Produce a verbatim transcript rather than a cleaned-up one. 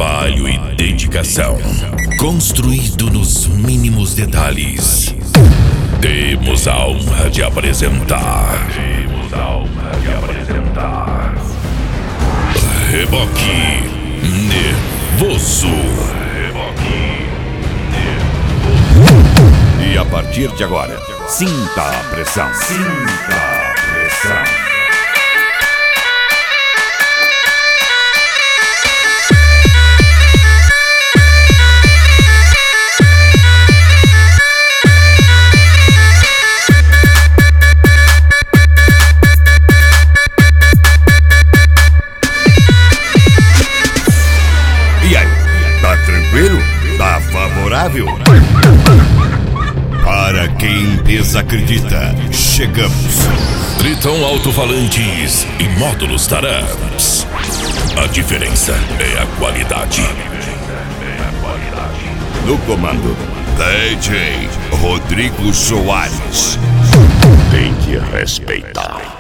trabalho e dedicação, construído nos mínimos detalhes. Temos a honra de apresentar. Temos a honra de apresentar. Reboque Nervoso. Reboque Nervoso. E a partir de agora, sinta a pressão. Sinta a pressão. E aí, tá tranquilo? Tá favorável? Para quem desacredita, chegamos. Triton Alto-Falantes e módulos Taramps. A diferença é a qualidade. No comando, D J Rodrigo Soares. Tem que respeitar.